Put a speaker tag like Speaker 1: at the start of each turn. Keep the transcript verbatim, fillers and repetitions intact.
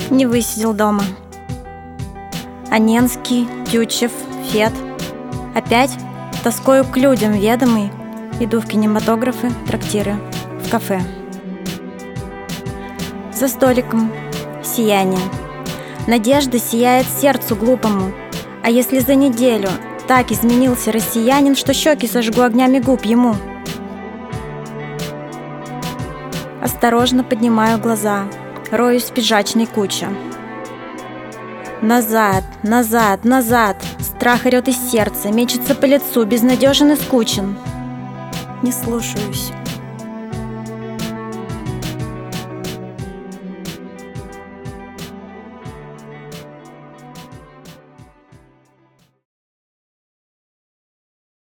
Speaker 1: не высидел дома. Аненский, Тютчев, Фет. Опять, тоскою к людям ведомый, иду в кинематографы, трактиры, в кафе. За столиком сияние. Надежда сияет сердцу глупому. А если за неделю так изменился россиянин, что щеки сожгу огнями губ ему? Осторожно поднимаю глаза, роюсь в пиджачной куче. Назад, назад, назад. Страх орет из сердца, мечется по лицу, безнадежен и скучен. Не слушаюсь.